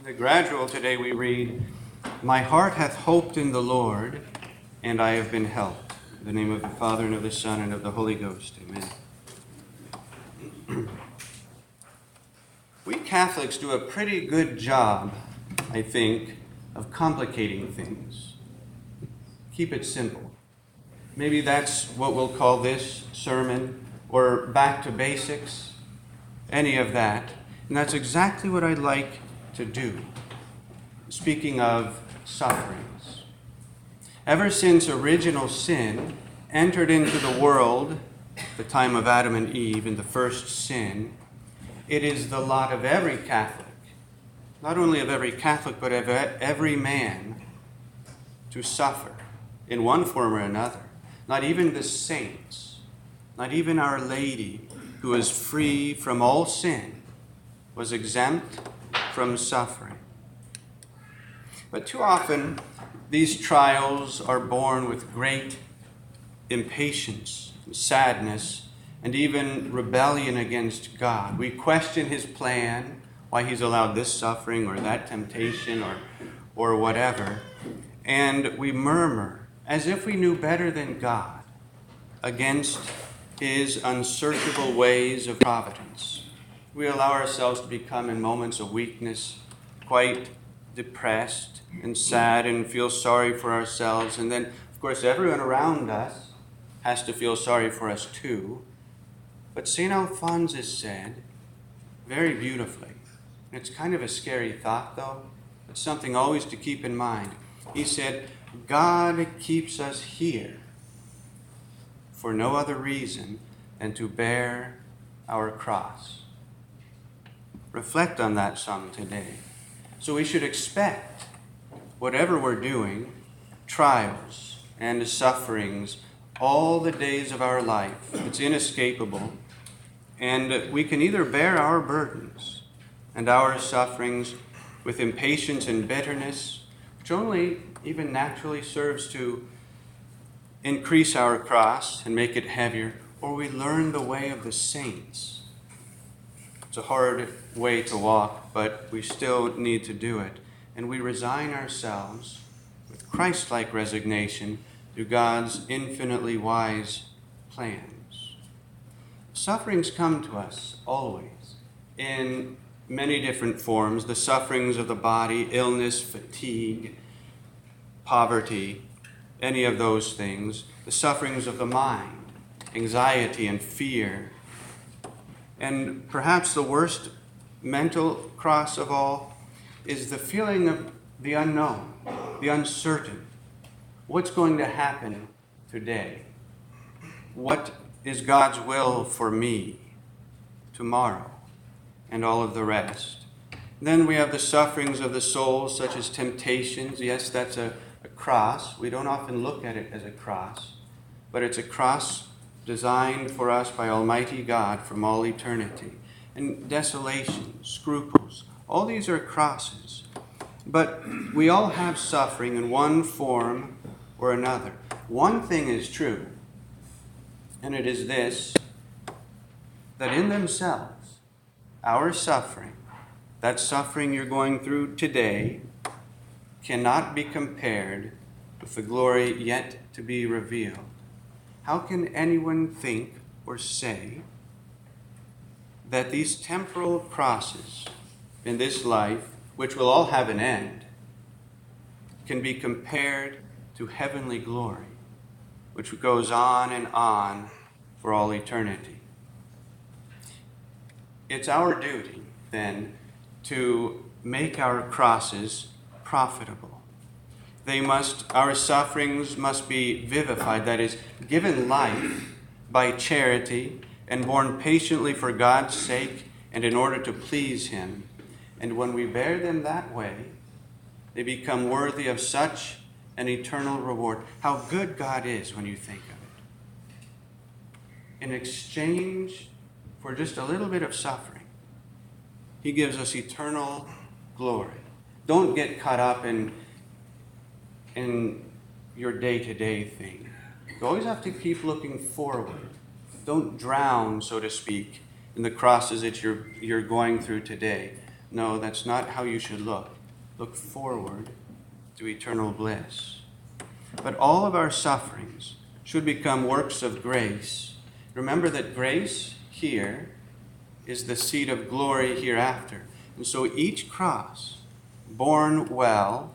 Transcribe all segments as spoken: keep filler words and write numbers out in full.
The gradual today we read, "My heart hath hoped in the Lord, and I have been helped." In the name of the Father, and of the Son, and of the Holy Ghost. Amen. We Catholics do a pretty good job, I think, of complicating things. Keep it simple. Maybe that's what we'll call this sermon, or back to basics, any of that. And that's exactly what I'd like to do. Speaking of sufferings. Ever since original sin entered into the world, the time of Adam and Eve in the first sin, it is the lot of every Catholic, not only of every Catholic, but of every man, to suffer in one form or another. Not even the saints, not even Our Lady, who is free from all sin, was exempt from suffering. But too often, these trials are born with great impatience, sadness, and even rebellion against God. We question his plan, why he's allowed this suffering or that temptation or, or whatever, and we murmur as if we knew better than God against his unsearchable ways of providence. We allow ourselves to become, in moments of weakness, quite depressed and sad and feel sorry for ourselves. And then, of course, everyone around us has to feel sorry for us too. But Saint Alphonsus said, very beautifully, and it's kind of a scary thought though, but something always to keep in mind. He said, God keeps us here for no other reason than to bear our cross. Reflect on that some today. So we should expect, whatever we're doing, trials and sufferings all the days of our life. It's inescapable. And we can either bear our burdens and our sufferings with impatience and bitterness, which only even naturally serves to increase our cross and make it heavier, or we learn the way of the saints. It's a hard way to walk, but we still need to do it. And we resign ourselves with Christ-like resignation to God's infinitely wise plans. Sufferings come to us always in many different forms. The sufferings of the body, illness, fatigue, poverty, any of those things. The sufferings of the mind, anxiety and fear. And perhaps the worst mental cross of all is the feeling of the unknown, the uncertain. What's going to happen today? What is God's will for me tomorrow? And all of the rest. Then we have the sufferings of the soul, such as temptations. Yes, that's a, a cross. We don't often look at it as a cross, but it's a cross designed for us by Almighty God from all eternity. And desolation, scruples, all these are crosses. But we all have suffering in one form or another. One thing is true, and it is this, that in themselves, our suffering, that suffering you're going through today, cannot be compared with the glory yet to be revealed. How can anyone think or say that these temporal crosses in this life, which will all have an end, can be compared to heavenly glory, which goes on and on for all eternity? It's our duty, then, to make our crosses profitable. They must, our sufferings must be vivified, that is, given life by charity and borne patiently for God's sake and in order to please him. And when we bear them that way, they become worthy of such an eternal reward. How good God is when you think of it. In exchange for just a little bit of suffering, he gives us eternal glory. Don't get caught up in, in your day-to-day thing. You always have to keep looking forward. Don't drown, so to speak, in the crosses that you're, you're going through today. No, that's not how you should look. Look forward to eternal bliss. But all of our sufferings should become works of grace. Remember that grace here is the seat of glory hereafter. And so each cross, borne well,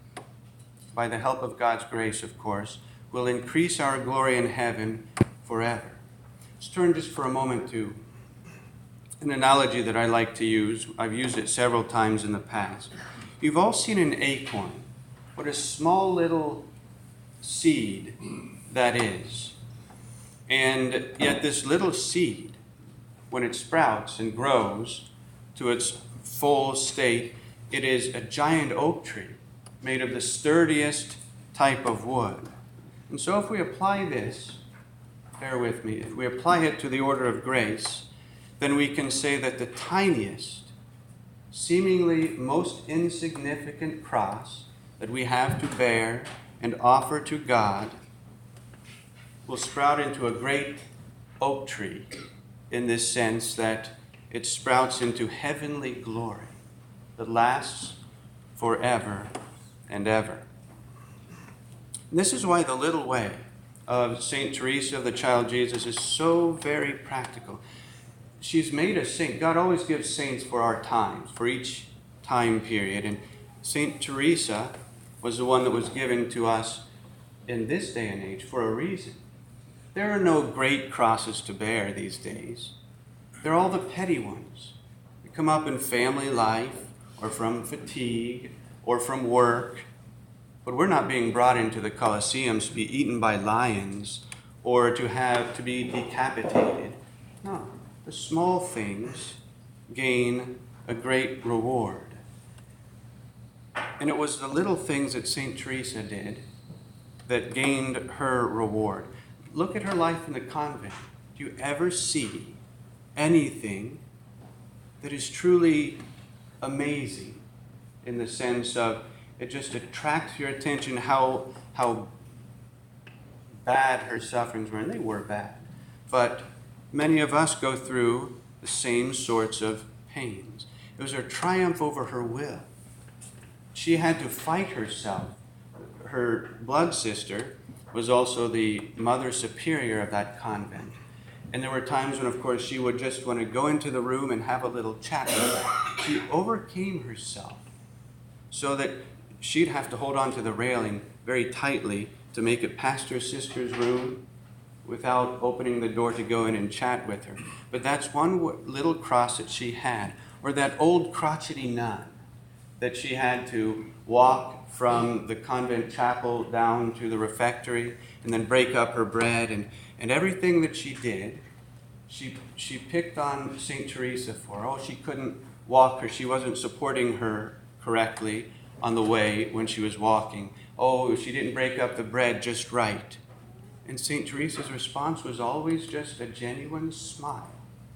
by the help of God's grace, of course, will increase our glory in heaven forever. Let's turn just for a moment to an analogy that I like to use. I've used it several times in the past. You've all seen an acorn. What a small little seed that is. And yet this little seed, when it sprouts and grows to its full state, it is a giant oak tree made of the sturdiest type of wood. And so if we apply this, bear with me, if we apply it to the order of grace, then we can say that the tiniest, seemingly most insignificant cross that we have to bear and offer to God will sprout into a great oak tree, in this sense that it sprouts into heavenly glory that lasts forever and ever. And this is why the little way of Saint Teresa of the Child Jesus is so very practical. She's made a saint. God always gives saints for our times, for each time period. And Saint Teresa was the one that was given to us in this day and age for a reason. There are no great crosses to bear these days. They're all the petty ones. They come up in family life, or from fatigue, or from work. But we're not being brought into the Colosseums to be eaten by lions, or to have to be decapitated. No, the small things gain a great reward. And it was the little things that Saint Teresa did that gained her reward. Look at her life in the convent. Do you ever see anything that is truly amazing in the sense of it just attracts your attention how, how bad her sufferings were? And they were bad. But many of us go through the same sorts of pains. It was her triumph over her will. She had to fight herself. Her blood sister was also the mother superior of that convent. And there were times when, of course, she would just want to go into the room and have a little chat with her. She overcame herself so that she'd have to hold on to the railing very tightly to make it past her sister's room without opening the door to go in and chat with her. But that's one little cross that she had. Or that old crotchety nun that she had to walk from the convent chapel down to the refectory and then break up her bread. And, and everything that she did, she, she picked on Saint Teresa for. Oh, she couldn't walk, or she wasn't supporting her correctly on the way when she was walking. Oh, she didn't break up the bread just right. And Saint Teresa's response was always just a genuine smile.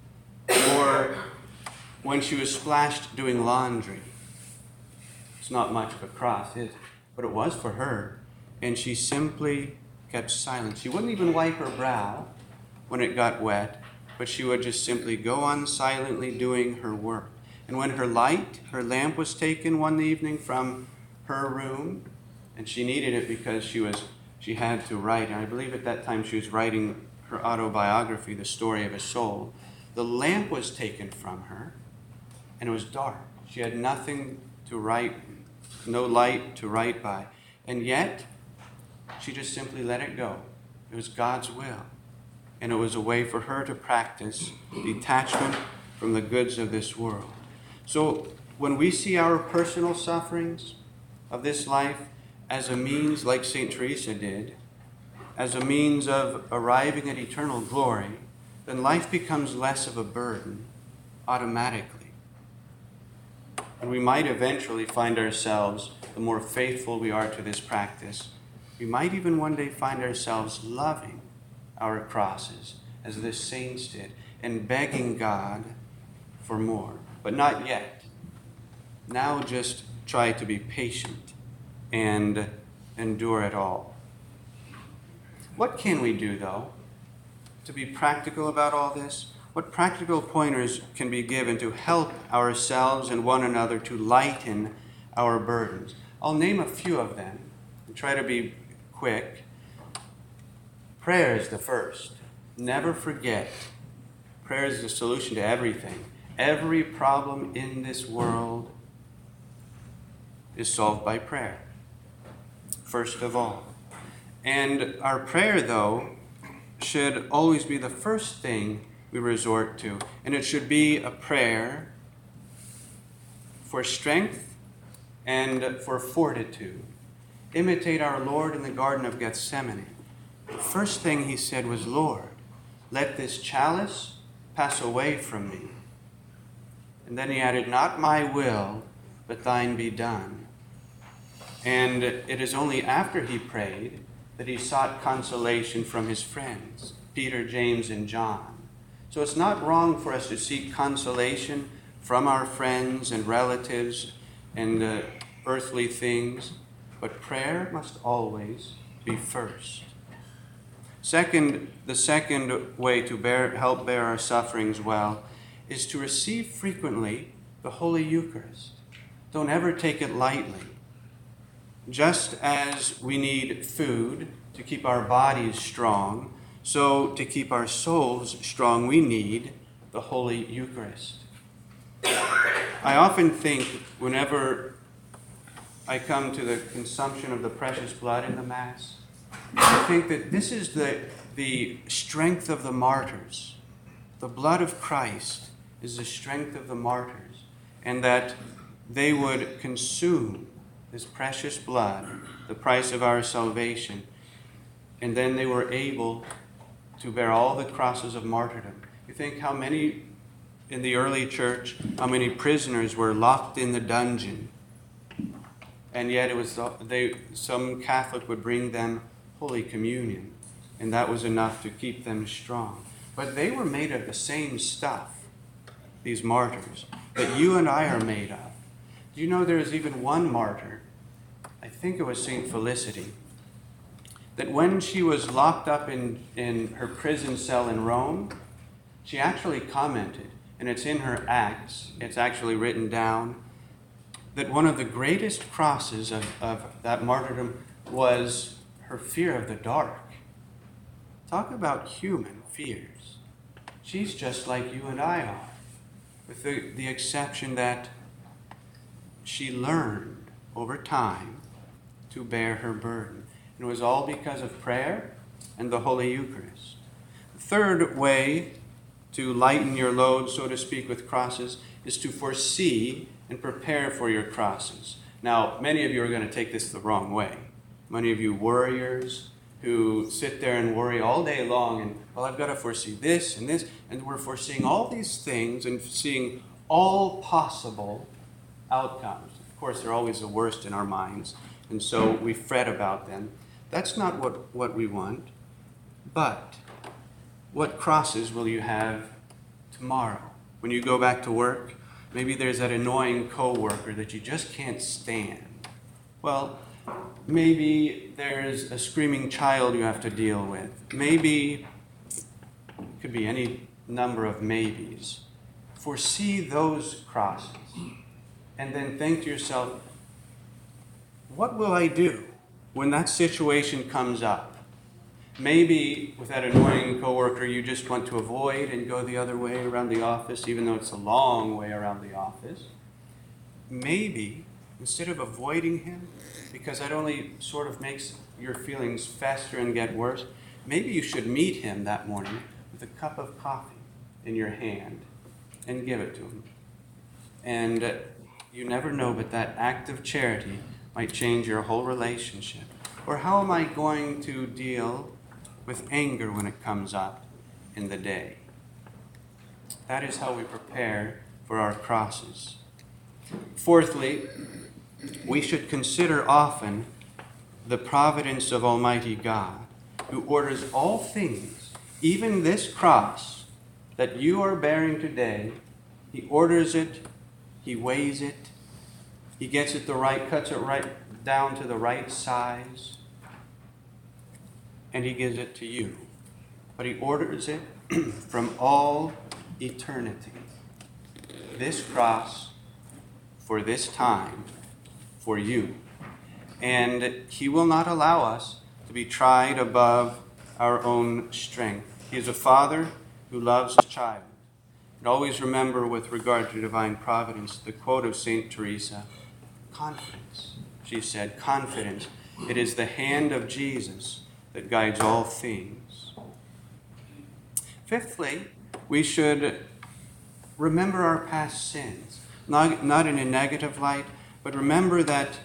Or when she was splashed doing laundry. It's not much of a cross, is it? But it was for her. And she simply kept silent. She wouldn't even wipe her brow when it got wet, but she would just simply go on silently doing her work. And when her light, her lamp was taken one evening from her room, and she needed it because she was she had to write, and I believe at that time she was writing her autobiography, The Story of a Soul, the lamp was taken from her, and it was dark. She had nothing to write, no light to write by. And yet, she just simply let it go. It was God's will. And it was a way for her to practice detachment from the goods of this world. So when we see our personal sufferings of this life as a means, like Saint Teresa did, as a means of arriving at eternal glory, then life becomes less of a burden automatically. And we might eventually find ourselves, the more faithful we are to this practice, we might even one day find ourselves loving our crosses, as the saints did, and begging God for more. But not yet. Now just try to be patient and endure it all. What can we do, though, to be practical about all this? Well, what practical pointers can be given to help ourselves and one another to lighten our burdens? I'll name a few of them and try to be quick. Prayer is the first. Never forget, prayer is the solution to everything. Every problem in this world is solved by prayer, first of all. And our prayer, though, should always be the first thing we resort to. And it should be a prayer for strength and for fortitude. Imitate our Lord in the Garden of Gethsemane. The first thing he said was, Lord, let this chalice pass away from me. And then he added, not my will, but thine be done. And it is only after he prayed that he sought consolation from his friends, Peter, James, and John. So it's not wrong for us to seek consolation from our friends and relatives and uh, earthly things, but prayer must always be first. Second, the second way to bear, help bear our sufferings well is to receive frequently the Holy Eucharist. Don't ever take it lightly. Just as we need food to keep our bodies strong, so to keep our souls strong, we need the Holy Eucharist. I often think whenever I come to the consumption of the precious blood in the Mass, I think that this is the, the strength of the martyrs. The blood of Christ is the strength of the martyrs, and that they would consume this precious blood, the price of our salvation, and then they were able to bear all the crosses of martyrdom. You think how many in the early church, how many prisoners were locked in the dungeon, and yet it was they some Catholic would bring them Holy Communion, and that was enough to keep them strong. But they were made of the same stuff, these martyrs, that you and I are made of. Do you know there is even one martyr, I think it was Saint Felicity, that when she was locked up in, in her prison cell in Rome, she actually commented, and it's in her Acts, it's actually written down, that one of the greatest crosses of, of that martyrdom was her fear of the dark. Talk about human fears. She's just like you and I are, with the, the exception that she learned over time to bear her burden. And it was all because of prayer and the Holy Eucharist. The third way to lighten your load, so to speak, with crosses is to foresee and prepare for your crosses. Now, many of you are going to take this the wrong way. Many of you worriers who sit there and worry all day long and, well, I've got to foresee this and this, and we're foreseeing all these things and seeing all possible outcomes. Of course, they're always the worst in our minds, and so we fret about them. That's not what, what we want. But what crosses will you have tomorrow? When you go back to work, maybe there's that annoying coworker that you just can't stand. Well, maybe there's a screaming child you have to deal with. Maybe, it could be any number of maybes. Foresee those crosses. And then think to yourself, what will I do when that situation comes up? Maybe with that annoying coworker you just want to avoid and go the other way around the office, even though it's a long way around the office. Maybe, instead of avoiding him, because that only sort of makes your feelings fester and get worse, maybe you should meet him that morning with a cup of coffee in your hand and give it to him. And uh, you never know, but that act of charity might change your whole relationship. Or how am I going to deal with anger when it comes up in the day? That is how we prepare for our crosses. Fourthly, we should consider often the providence of Almighty God, who orders all things, even this cross that you are bearing today. He orders it, he weighs it, he gets it the right, cuts it right down to the right size, and he gives it to you. But he orders it from all eternity. This cross for this time for you. And he will not allow us to be tried above our own strength. He is a father who loves his child. And always remember, with regard to divine providence, the quote of Saint Teresa, confidence. She said, confidence. It is the hand of Jesus that guides all things. Fifthly, we should remember our past sins. Not, not in a negative light, but remember that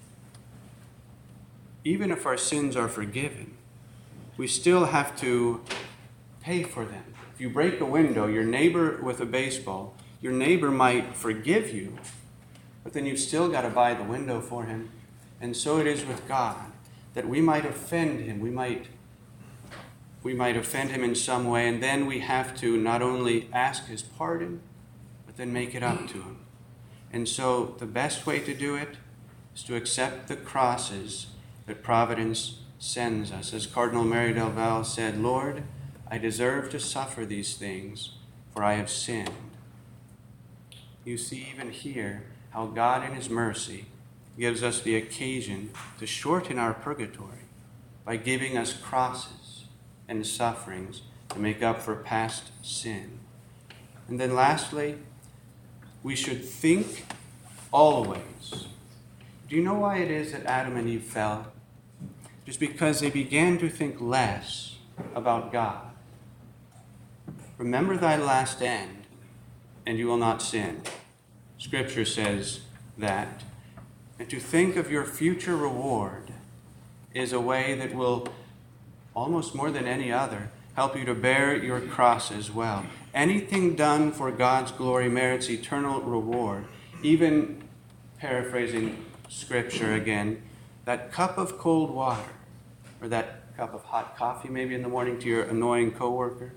even if our sins are forgiven, we still have to pay for them. If you break a window, your neighbor with a baseball, your neighbor might forgive you, but then you've still got to buy the window for him. And so it is with God, that we might offend him, we might, we might offend him in some way, and then we have to not only ask his pardon, but then make it up to him. And so the best way to do it is to accept the crosses that Providence sends us. As Cardinal Mary del Val said, Lord, I deserve to suffer these things, for I have sinned. You see even here how God in his mercy gives us the occasion to shorten our purgatory by giving us crosses and sufferings to make up for past sin. And then lastly, we should think always. Do you know why it is that Adam and Eve fell? Just because they began to think less about God. Remember thy last end, and you will not sin. Scripture says that. And to think of your future reward is a way that will, almost more than any other, help you to bear your cross as well. Anything done for God's glory merits eternal reward. Even paraphrasing Scripture again, that cup of cold water, or that cup of hot coffee maybe in the morning to your annoying coworker,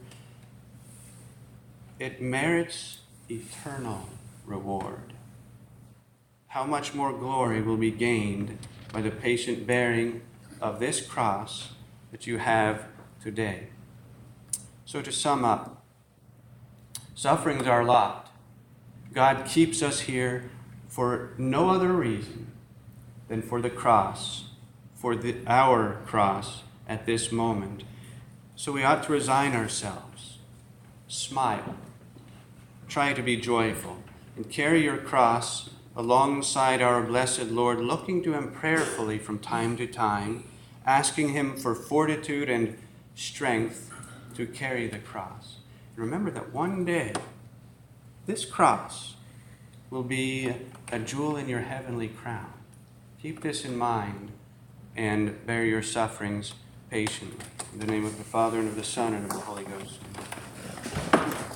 it merits eternal reward. How much more glory will be gained by the patient bearing of this cross that you have today. So to sum up, suffering's our lot. God keeps us here for no other reason than for the cross, for the, our cross at this moment. So we ought to resign ourselves, smile, try to be joyful, and carry your cross alongside our blessed Lord, looking to him prayerfully from time to time, asking him for fortitude and strength to carry the cross. And remember that one day, this cross will be a jewel in your heavenly crown. Keep this in mind and bear your sufferings patiently. In the name of the Father, and of the Son, and of the Holy Ghost.